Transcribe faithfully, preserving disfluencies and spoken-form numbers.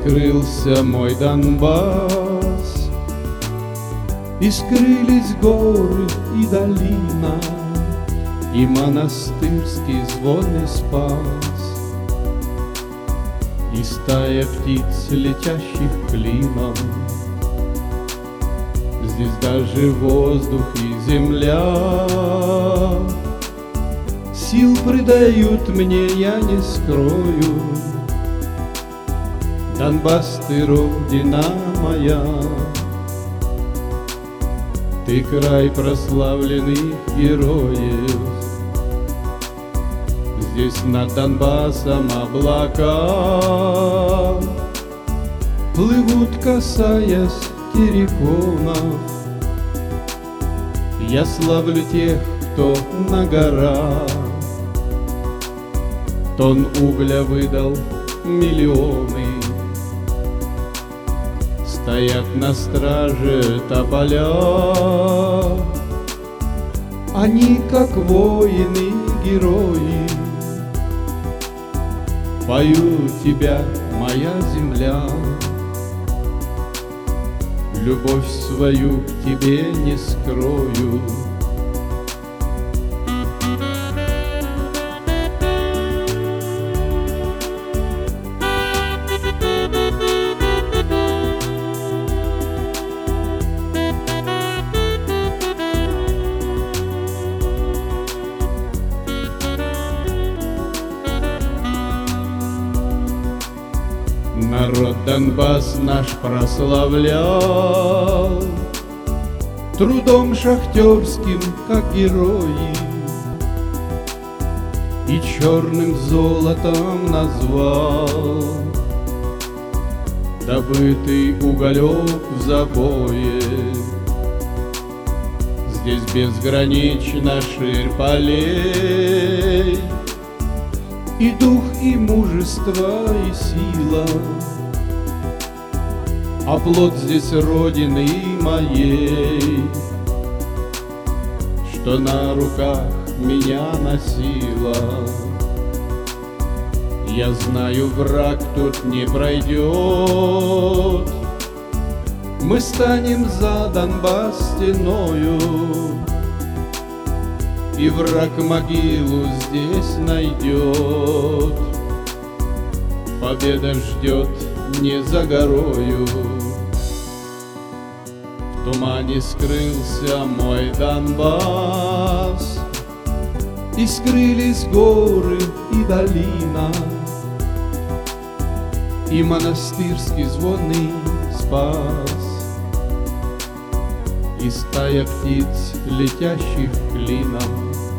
скрылся мой Донбасс, и скрылись горы и долина, и монастырский звон и спас, и стая птиц, летящих клином. Здесь даже воздух и земля сил придают мне, я не скрою. Донбасс, ты родина моя, ты край прославленных героев. Здесь над Донбассом облака плывут, касаясь терриконов. Я славлю тех, кто на горах тонн угля выдал миллионы. Стоят на страже тополя, они как воины-герои. Пою тебя, моя земля, любовь свою к тебе не скрою. Народ Донбасс наш прославлял трудом шахтерским, как герои, и черным золотом назвал добытый уголек в забое. Здесь безгранична ширь полей, и дух, и мужество, и сила, а плод здесь родины моей, что на руках меня носила. Я знаю, враг тут не пройдет, мы станем за Донбасс стеною, и враг могилу здесь найдет. Победа ждет не за горою. В тумане скрылся мой Донбасс, и скрылись горы и долина, и монастырский звон и спас, и стая птиц, летящих клином.